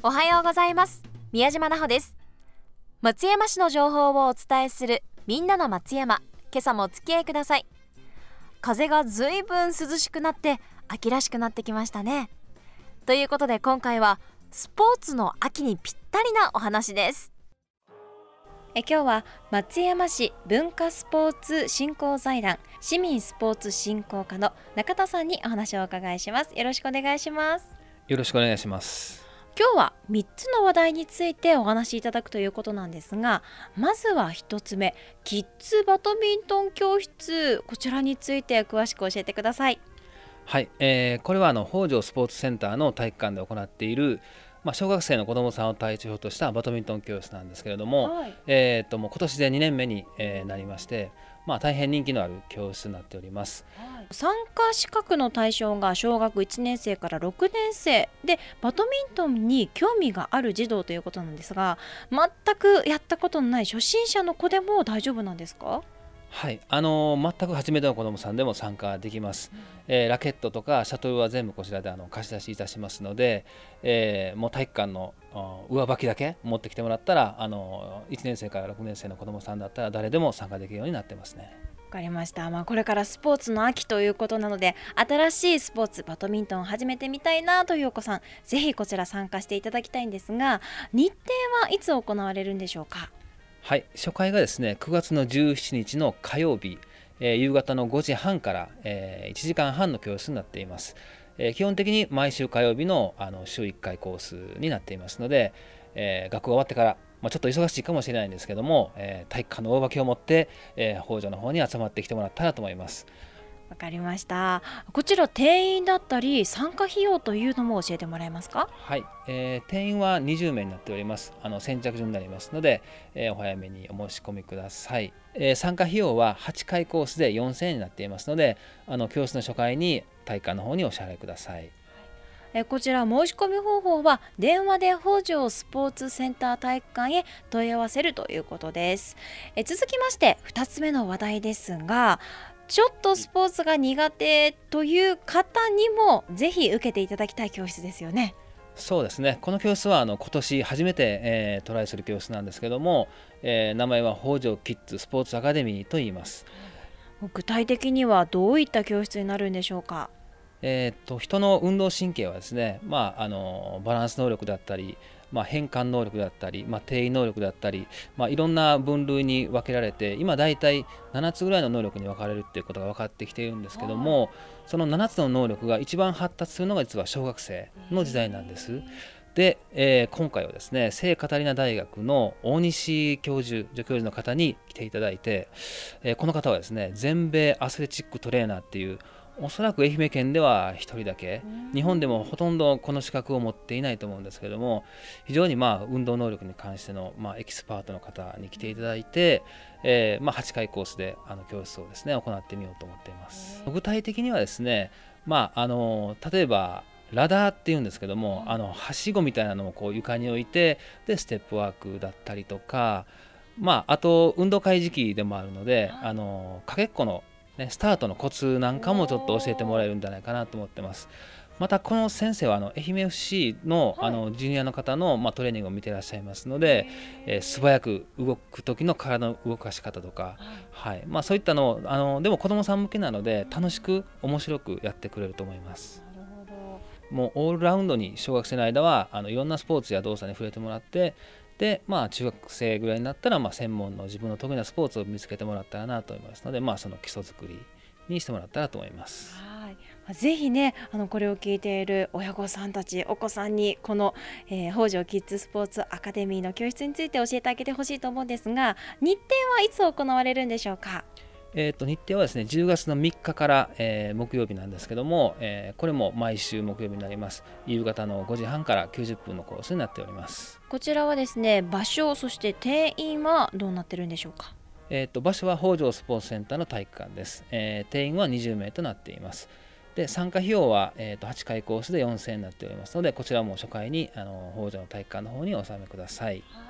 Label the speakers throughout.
Speaker 1: おはようございます。宮島奈穂です。松山市の情報をお伝えするみんなの松山。今朝もお付き合いください。風がずいぶん涼しくなって秋らしくなってきましたね。ということで今回はスポーツの秋にぴったりなお話です。今日は松山市文化スポーツ振興財団市民スポーツ振興課の中田さんにお話をお伺いします。よろしくお願いします。
Speaker 2: よろしくお願いします。
Speaker 1: 今日は3つの話題についてお話しいただくということなんですが、まずは1つ目、キッズバドミントン教室、こちらについて詳しく教えてください。
Speaker 2: はい、これは北条スポーツセンターの体育館で行っている、小学生の子どもさんを対象としたバドミントン教室なんですけれども、もう今年で2年目に、なりまして、大変人気のある教室になっております。
Speaker 1: 参加資格の対象が小学1年生から6年生で、バドミントンに興味がある児童ということなんですが、全くやったことのない初心者の子でも大丈夫なんですか？
Speaker 2: はい、全く初めての子どもさんでも参加できます。ラケットとかシャトルは全部こちらで貸し出しいたしますので、もう体育館の上履きだけ持ってきてもらったら1年生から6年生の子どもさんだったら誰でも参加できるようになってますね。
Speaker 1: わかりました。これからスポーツの秋ということなので、新しいスポーツバドミントンを始めてみたいなというお子さん、ぜひこちら参加していただきたいんですが、日程はいつ行われるんでしょうか？
Speaker 2: はい、初回がですね9月の17日の火曜日、夕方の5時半から、1時間半の教室になっています。基本的に毎週火曜日の、週1回コースになっていますので、学校が終わってから、ちょっと忙しいかもしれないんですけども、体育館の大履きを持って、北条の方に集まってきてもらったらと思います。
Speaker 1: わかりました。こちら定員だったり参加費用というのも教えてもらえますか？
Speaker 2: はい、定員は20名になっております。先着順になりますので、お早めにお申し込みください。参加費用は8回コースで4000円になっていますので、教室の初回に体育館の方にお支払いください。
Speaker 1: こちら申し込み方法は電話で北条スポーツセンター体育館へ問い合わせるということです。続きまして2つ目の話題ですが、ちょっとスポーツが苦手という方にもぜひ受けていただきたい教室ですよね。
Speaker 2: そうですね、この教室は今年初めて、トライする教室なんですけども、名前は北条キッズスポーツアカデミーと言います。
Speaker 1: 具体的にはどういった教室になるんでしょうか？
Speaker 2: 人の運動神経はですね、バランス能力だったり、変換能力だったり、定位能力だったり、いろんな分類に分けられて、今だいたい7つぐらいの能力に分かれるっていうことが分かってきているんですけども、その7つの能力が一番発達するのが実は小学生の時代なんです。で、今回はですね、聖カタリナ大学の大西助教授の方に来ていただいて、この方はですね、全米アスレチックトレーナーっていう、おそらく愛媛県では1人だけ、日本でもほとんどこの資格を持っていないと思うんですけども、非常に運動能力に関してのエキスパートの方に来ていただいて、8回コースで教室をですね行ってみようと思っています。具体的にはですね、例えばラダーっていうんですけども、はしごみたいなのをこう床に置いて、でステップワークだったりとか、あと運動会時期でもあるので、かけっこのスタートのコツなんかもちょっと教えてもらえるんじゃないかなと思ってます。またこの先生は愛媛 FC の、ジュニアの方の、トレーニングを見ていらっしゃいますので、素早く動く時の体の動かし方とか、そういったのをでも子どもさん向けなので楽しく面白くやってくれると思います。もうオールラウンドに小学生の間はいろんなスポーツや動作に触れてもらって、で中学生ぐらいになったら、専門の自分の得意なスポーツを見つけてもらったらなと思いますので、その基礎作りにしてもらったらと思います。
Speaker 1: ぜひね、これを聞いている親御さんたち、お子さんにこの、北条キッズスポーツアカデミーの教室について教えてあげてほしいと思うんですが、日程はいつ行われるんでしょうか？
Speaker 2: 日程はですね、10月の3日から、木曜日なんですけども、これも毎週木曜日になります。夕方の5時半から90分のコースになっております。
Speaker 1: こちらはですね、場所、そして定員はどうなってるんでしょうか？
Speaker 2: 場所は北条スポーツセンターの体育館です。定員は20名となっています。で参加費用は、8回コースで4000円になっておりますので、こちらも初回に北条の体育館の方にお納めください。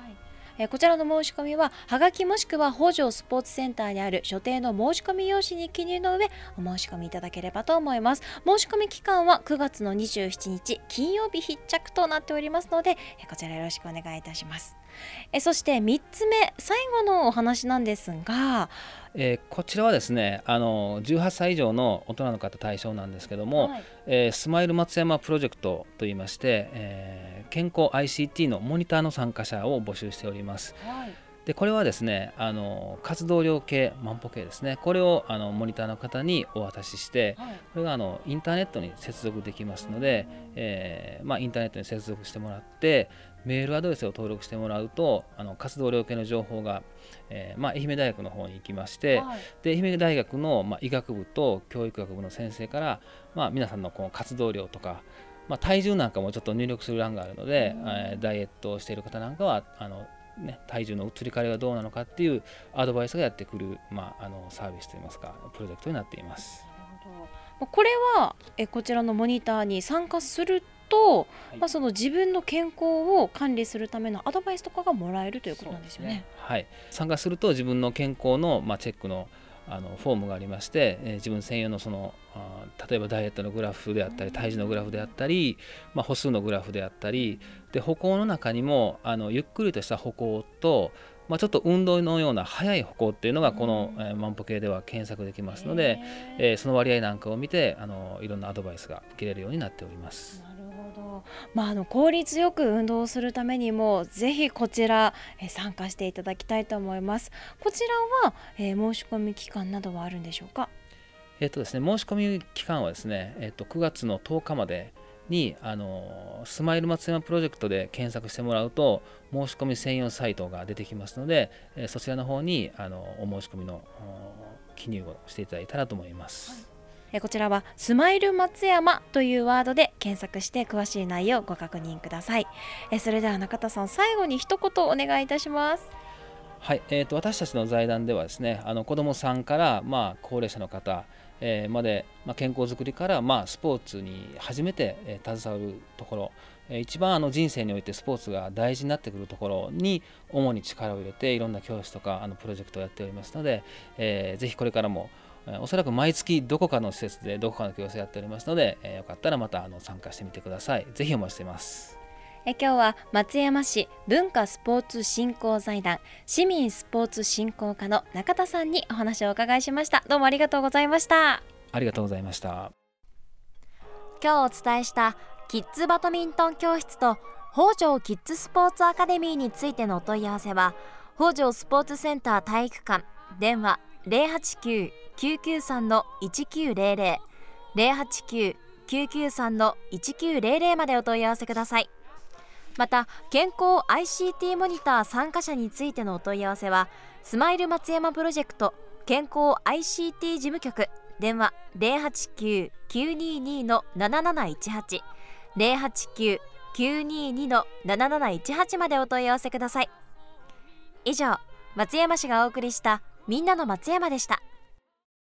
Speaker 1: こちらの申し込みははがきもしくは北条スポーツセンターにある所定の申し込み用紙に記入の上お申し込みいただければと思います。申し込み期間は9月の27日金曜日必着となっておりますので、こちらよろしくお願いいたします。そして3つ目、最後のお話なんですが、
Speaker 2: こちらはですね18歳以上の大人の方対象なんですけども、スマイル松山プロジェクトといいまして、健康 ICT のモニターの参加者を募集しております。でこれはですね活動量計万歩計ですね、これをモニターの方にお渡しして、これがインターネットに接続できますので、インターネットに接続してもらってメールアドレスを登録してもらうと活動量計の情報が、愛媛大学の方に行きまして、で愛媛大学の、医学部と教育学部の先生から、皆さんのこの活動量とか、体重なんかもちょっと入力する欄があるので、ダイエットをしている方なんかは体重の移り変わりがどうなのかっていうアドバイスがやってくる、サービスといいますかプロジェクトになっています。
Speaker 1: これはこちらのモニターに参加すると、その自分の健康を管理するためのアドバイスとかがもらえるということなんですよね。
Speaker 2: 参加すると自分の健康の、チェックのフォームがありまして、自分専用の例えばダイエットのグラフであったり体重のグラフであったり、歩数のグラフであったりで、歩行の中にもゆっくりとした歩行と、ちょっと運動のような速い歩行っていうのがこの万歩計では検索できますので、その割合なんかを見ていろんなアドバイスが受けれるようになっております。
Speaker 1: 効率よく運動するためにもぜひこちら参加していただきたいと思います。こちらは申し込み期間などはあるんでしょうか？
Speaker 2: ですね、申し込み期間はですね、9月の10日までにスマイル松山プロジェクトで検索してもらうと申し込み専用サイトが出てきますので、そちらの方にお申し込みの記入をしていただいたらと思います。
Speaker 1: こちらはスマイル松山というワードで検索して詳しい内容をご確認ください。それでは中田さん、最後に一言お願いいたします。
Speaker 2: 私たちの財団ではですね子どもさんから、高齢者の方、まで、健康づくりから、スポーツに初めて、携わるところ、一番人生においてスポーツが大事になってくるところに主に力を入れていろんな教室とかプロジェクトをやっておりますので、ぜひこれからもおそらく毎月どこかの施設でどこかの教室をやっておりますので、よかったらまた参加してみてください。ぜひお待ちしています。
Speaker 1: 今日は松山市文化スポーツ振興財団市民スポーツ振興課の中田さんにお話をお伺いしました。どうもありがとうございました。
Speaker 2: ありがとうございました。
Speaker 1: 今日お伝えしたキッズバドミントン教室と北条キッズスポーツアカデミーについてのお問い合わせは北条スポーツセンター体育館電話 089-993-1900 089-993-1900 までお問い合わせください。また健康 ICT モニター参加者についてのお問い合わせはスマイル松山プロジェクト健康 ICT 事務局電話 089-922-7718 089-922-7718 までお問い合わせください。以上、松山市がお送りしたみんなの松山でした。